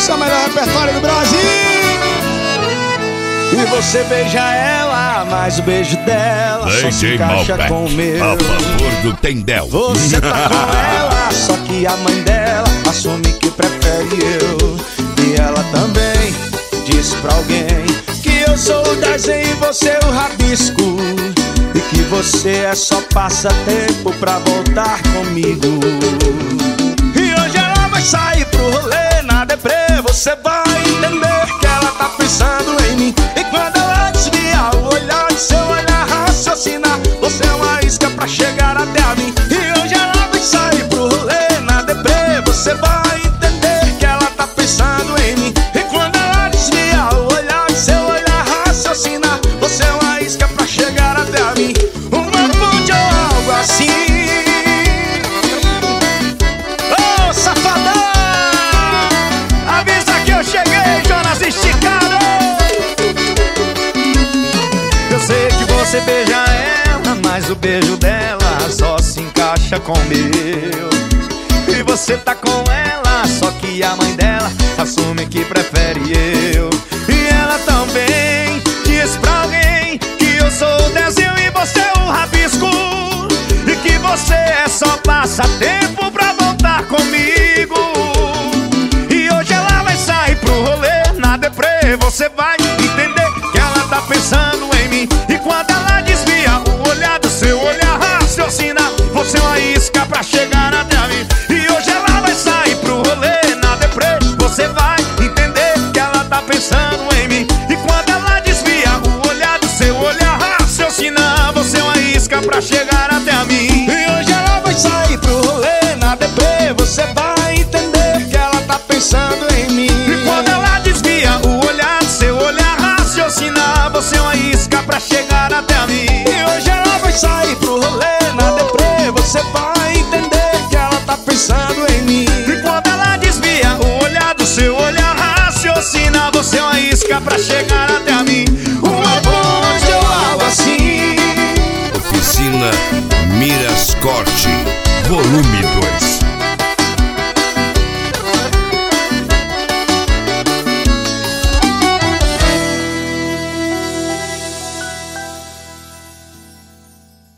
Esse é o melhor repertório do Brasil. E você beija ela, mas o beijo dela só se encaixa com o meu. A favor do Tendel. Você tá com ela, só que a mãe dela assume que prefere eu. E ela também diz pra alguém que eu sou o desenho e você o rabisco, e que você é só passatempo pra voltar comigo. E hoje ela vai sair pro rolê na deprê. Você vai entender que ela tá pensando em mim. E quando ela desviar o olhar, seu olhar raciocinar, você é uma isca pra chegar até a mim. E hoje ela vai sair pro rolê na deprê. Você vai entender que ela tá pensando em mim. E quando ela desviar o olhar, seu olhar raciocinar, você é uma isca pra chegar até a mim. Uma ponte ou algo assim. Ô, safadão, avisa que eu cheguei, Jonas esticado. Eu sei que você beija ela, mas o beijo dela só se encaixa com o meu. E você tá com ela, só que a mãe dela assume que prefere eu. E ela também diz pra alguém que eu sou o desenho e você o rabisco, e que você é só passatempo pra voltar comigo. E hoje ela vai sair pro rolê na deprê. Você vai entender que ela tá pensando em mim. E quando ela desvia o olhar do seu olhar raciocina, você é uma isca pra chegar até a mim. E hoje ela vai sair pro rolê na deprê. Você vai entender que ela tá pensando em mim. E quando ela desvia o olhar do seu olhar raciocina, você é uma isca pra chegar até a mim. E hoje ela vai sair pro rolê na deprê. Você vai entender que ela tá pensando em mim. E quando ela desvia o olhar do seu olhar raciocina, você é uma isca pra chegar até a mim. E hoje ela vai sair pro rolê na deprê. Você vai entender que ela tá pensando em mim. E quando ela desvia o olhar do seu olhar raciocina, você é uma isca pra chegar até a mim.